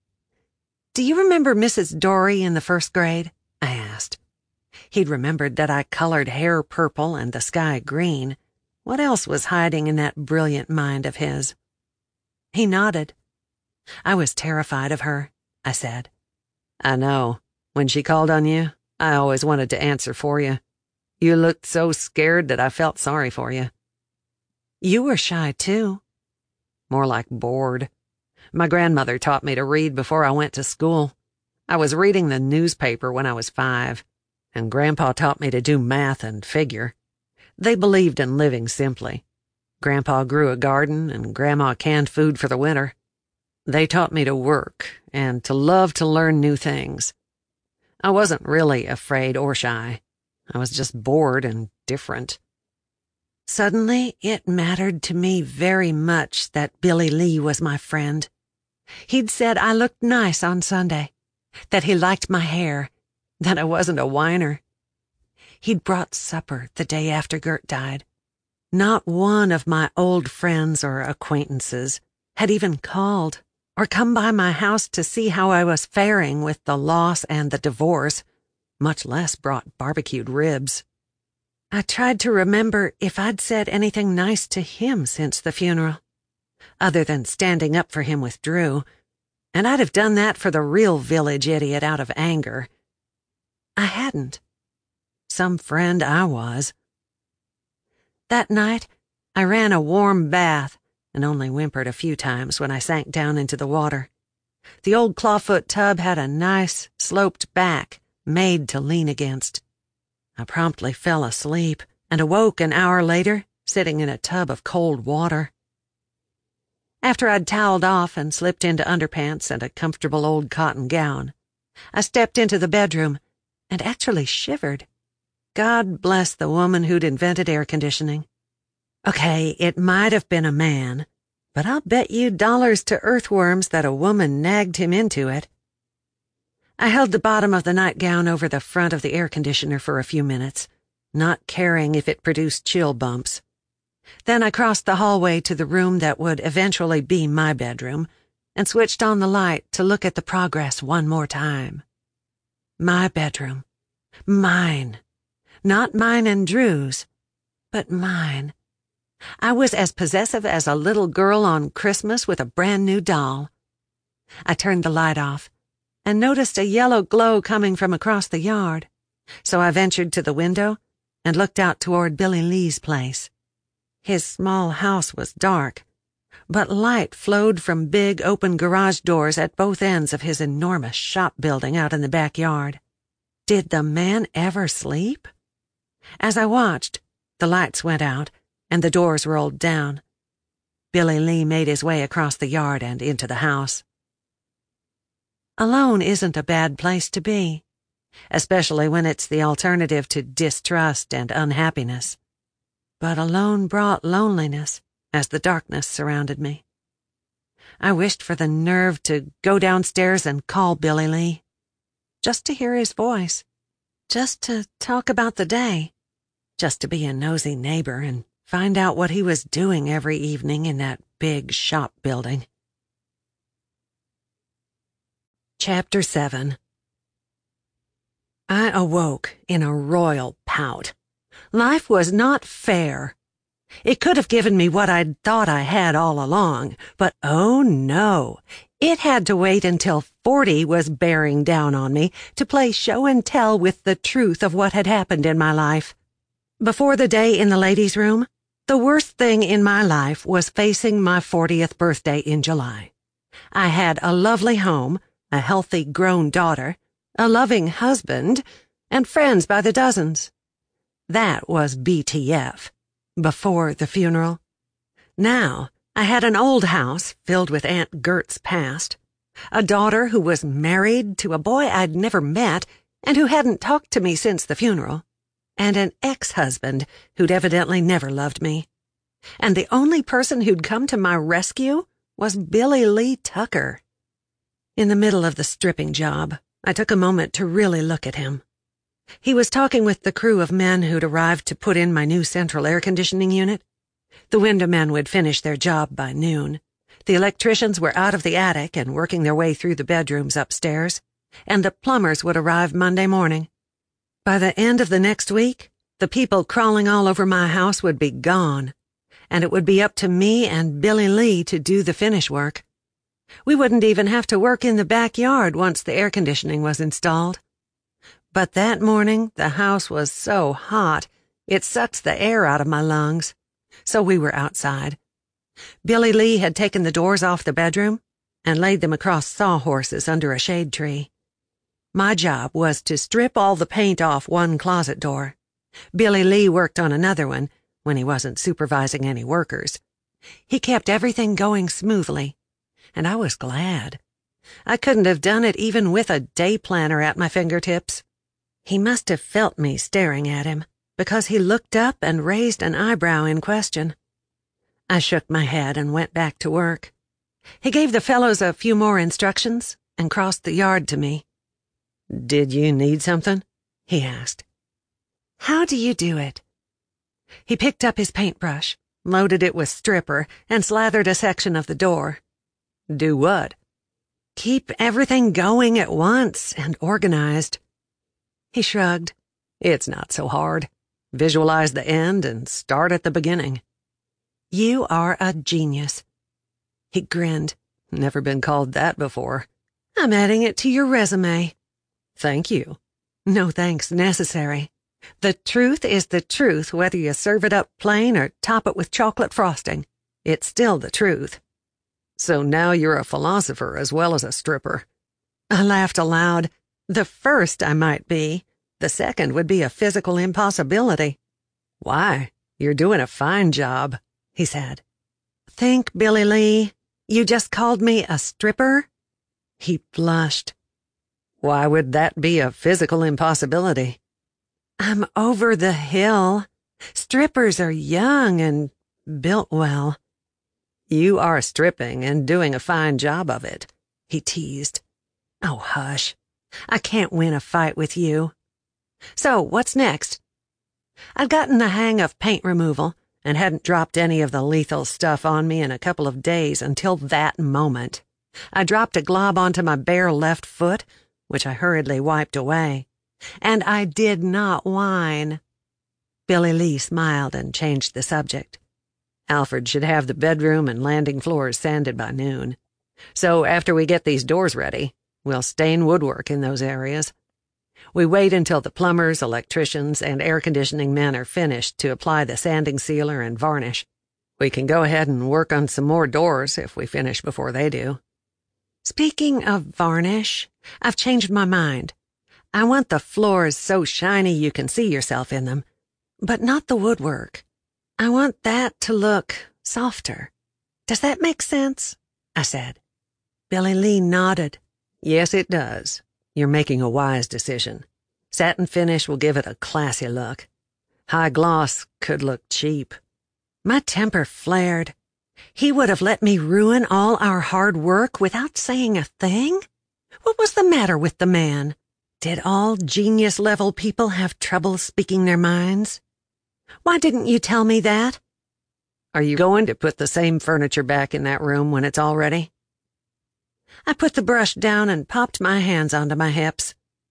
Do you remember Mrs. Dory in the 1st grade? I asked. He'd remembered that I colored hair purple and the sky green. What else was hiding in that brilliant mind of his? He nodded. I was terrified of her, I said. I know. When she called on you, I always wanted to answer for you. You looked so scared that I felt sorry for you. You were shy, too. More like bored. My grandmother taught me to read before I went to school. I was reading the newspaper when I was 5, and Grandpa taught me to do math and figure. They believed in living simply. Grandpa grew a garden, and Grandma canned food for the winter. They taught me to work and to love to learn new things. I wasn't really afraid or shy. I was just bored and different. Suddenly, it mattered to me very much that Billy Lee was my friend. He'd said I looked nice on Sunday, that he liked my hair, that I wasn't a whiner. He'd brought supper the day after Gert died. Not one of my old friends or acquaintances had even called or come by my house to see how I was faring with the loss and the divorce, much less brought barbecued ribs. I tried to remember if I'd said anything nice to him since the funeral, other than standing up for him with Drew, and I'd have done that for the real village idiot out of anger. I hadn't. Some friend I was. That night, I ran a warm bath and only whimpered a few times when I sank down into the water. The old clawfoot tub had a nice, sloped back made to lean against. I promptly fell asleep and awoke an hour later, sitting in a tub of cold water. After I'd toweled off and slipped into underpants and a comfortable old cotton gown, I stepped into the bedroom and actually shivered. God bless the woman who'd invented air conditioning. Okay, it might have been a man, but I'll bet you dollars to earthworms that a woman nagged him into it. I held the bottom of the nightgown over the front of the air conditioner for a few minutes, not caring if it produced chill bumps. Then I crossed the hallway to the room that would eventually be my bedroom and switched on the light to look at the progress one more time. My bedroom. Mine. Not mine and Drew's, but mine. I was as possessive as a little girl on Christmas with a brand new doll. I turned the light off and noticed a yellow glow coming from across the yard, so I ventured to the window and looked out toward Billy Lee's place. His small house was dark, but light flowed from big open garage doors at both ends of his enormous shop building out in the backyard. Did the man ever sleep? As I watched, the lights went out and the doors rolled down. Billy Lee made his way across the yard and into the house. Alone isn't a bad place to be, especially when it's the alternative to distrust and unhappiness. But alone brought loneliness as the darkness surrounded me. I wished for the nerve to go downstairs and call Billy Lee, just to hear his voice, just to talk about the day, just to be a nosy neighbor and find out what he was doing every evening in that big shop building. Chapter 7. I awoke in a royal pout. Life was not fair. It could have given me what I'd thought I had all along, but oh no, it had to wait until 40 was bearing down on me to play show and tell with the truth of what had happened in my life. Before the day in the ladies' room, the worst thing in my life was facing my 40th birthday in July. I had a lovely home, a healthy grown daughter, a loving husband, and friends by the dozens. That was BTF, before the funeral. Now, I had an old house filled with Aunt Gert's past, a daughter who was married to a boy I'd never met and who hadn't talked to me since the funeral, and an ex-husband who'd evidently never loved me. And the only person who'd come to my rescue was Billy Lee Tucker. In the middle of the stripping job, I took a moment to really look at him. He was talking with the crew of men who'd arrived to put in my new central air conditioning unit. The window men would finish their job by noon. The electricians were out of the attic and working their way through the bedrooms upstairs, and the plumbers would arrive Monday morning. By the end of the next week, the people crawling all over my house would be gone, and it would be up to me and Billy Lee to do the finish work. We wouldn't even have to work in the backyard once the air conditioning was installed. But that morning, the house was so hot, it sucked the air out of my lungs. So we were outside. Billy Lee had taken the doors off the bedroom and laid them across sawhorses under a shade tree. My job was to strip all the paint off one closet door. Billy Lee worked on another one when he wasn't supervising any workers. He kept everything going smoothly, and I was glad. I couldn't have done it even with a day planner at my fingertips. He must have felt me staring at him, because he looked up and raised an eyebrow in question. I shook my head and went back to work. He gave the fellows a few more instructions and crossed the yard to me. "Did you need something?" he asked. "How do you do it?" He picked up his paintbrush, loaded it with stripper, and slathered a section of the door. "Do what?" "Keep everything going at once and organized." He shrugged. "It's not so hard. Visualize the end and start at the beginning. You are a genius. He grinned. Never been called that before. I'm adding it to your resume. Thank you. No thanks necessary. The truth is the truth whether you serve it up plain or top it with chocolate frosting. It's still the truth. So now you're a philosopher as well as a stripper. I laughed aloud. The first I might be. The second would be a physical impossibility. Why? You're doing a fine job, he said. Think, Billy Lee, you just called me a stripper? He blushed. Why would that be a physical impossibility? I'm over the hill. Strippers are young and built well. You are stripping and doing a fine job of it, he teased. Oh, hush. I can't win a fight with you. So, what's next? I'd gotten the hang of paint removal and hadn't dropped any of the lethal stuff on me in a couple of days until that moment. I dropped a glob onto my bare left foot, which I hurriedly wiped away. And I did not whine. Billy Lee smiled and changed the subject. Alfred should have the bedroom and landing floors sanded by noon. So after we get these doors ready, we'll stain woodwork in those areas. We wait until the plumbers, electricians, and air conditioning men are finished to apply the sanding sealer and varnish. We can go ahead and work on some more doors if we finish before they do. Speaking of varnish, I've changed my mind. I want the floors so shiny you can see yourself in them, but not the woodwork. I want that to look softer. Does that make sense? I said. Billy Lee nodded. Yes, it does. You're making a wise decision. Satin finish will give it a classy look. High gloss could look cheap. My temper flared. He would have let me ruin all our hard work without saying a thing? What was the matter with the man? Did all genius-level people have trouble speaking their minds? Why didn't you tell me that? Are you going to put the same furniture back in that room when it's all ready? I put the brush down and popped my hands onto my hips.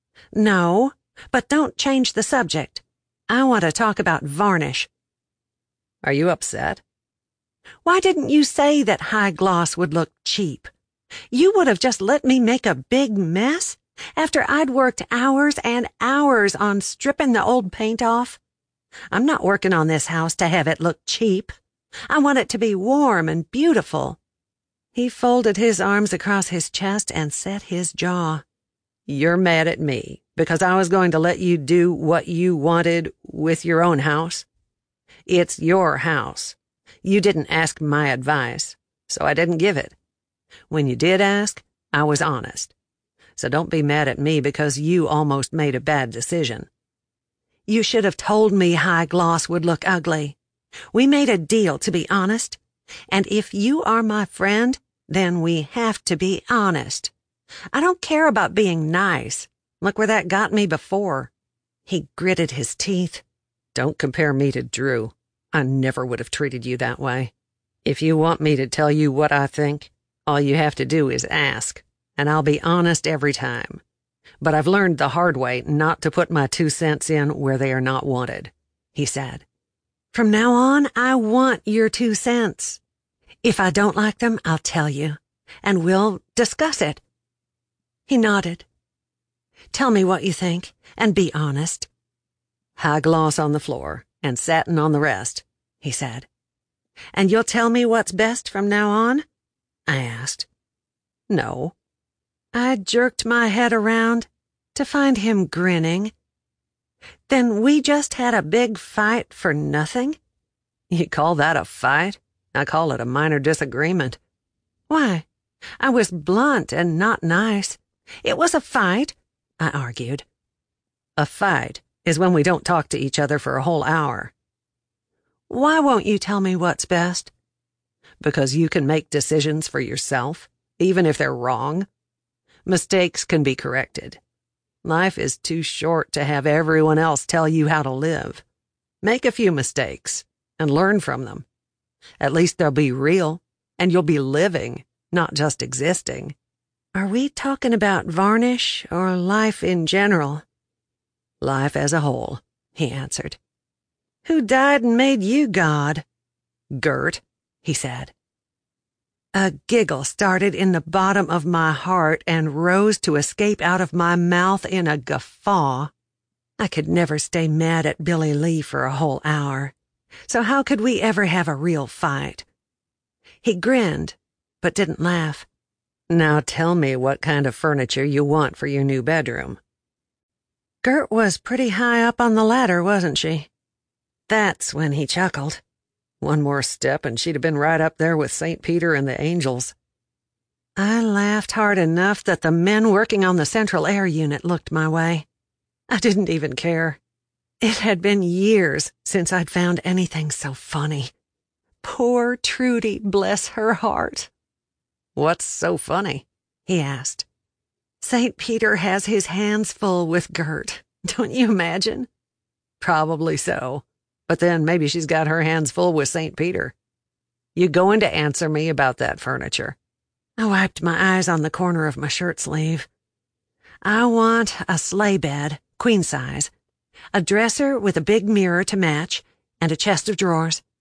No, but don't change the subject. I want to talk about varnish. Are you upset? Why didn't you say that high gloss would look cheap? You would have just let me make a big mess after I'd worked hours and hours on stripping the old paint off. I'm not working on this house to have it look cheap. I want it to be warm and beautiful. He folded his arms across his chest and set his jaw. You're mad at me because I was going to let you do what you wanted with your own house? It's your house. You didn't ask my advice, so I didn't give it. When you did ask, I was honest. So don't be mad at me because you almost made a bad decision. You should have told me high gloss would look ugly. We made a deal to be honest, and if you are my friend, then we have to be honest. I don't care about being nice. Look where that got me before. He gritted his teeth. Don't compare me to Drew. I never would have treated you that way. If you want me to tell you what I think, all you have to do is ask, and I'll be honest every time. But I've learned the hard way not to put my 2 cents in where they are not wanted, he said. From now on, I want your 2 cents. If I don't like them, I'll tell you, and we'll discuss it. He nodded. Tell me what you think, and be honest. High gloss on the floor, and satin on the rest, he said. And you'll tell me what's best from now on? I asked. No. I jerked my head around to find him grinning. Then we just had a big fight for nothing? You call that a fight? I call it a minor disagreement. Why? I was blunt and not nice. It was a fight, I argued. A fight is when we don't talk to each other for a whole hour. Why won't you tell me what's best? Because you can make decisions for yourself, even if they're wrong. Mistakes can be corrected. Life is too short to have everyone else tell you how to live. Make a few mistakes and learn from them. At least they'll be real, and you'll be living, not just existing. Are we talking about varnish or life in general? Life as a whole, he answered. Who died and made you God? Gert, he said. A giggle started in the bottom of my heart and rose to escape out of my mouth in a guffaw. I could never stay mad at Billy Lee for a whole hour, so how could we ever have a real fight? He grinned, but didn't laugh. Now tell me what kind of furniture you want for your new bedroom. Gert was pretty high up on the ladder, wasn't she? That's when he chuckled. One more step and she'd have been right up there with St. Peter and the angels. I laughed hard enough that the men working on the central air unit looked my way. I didn't even care. It had been years since I'd found anything so funny. Poor Trudy, bless her heart. What's so funny? He asked. St. Peter has his hands full with Gert. Don't you imagine? Probably so. But then maybe she's got her hands full with St. Peter. You going to answer me about that furniture? I wiped my eyes on the corner of my shirt sleeve. I want a sleigh bed, queen size, a dresser with a big mirror to match, and a chest of drawers.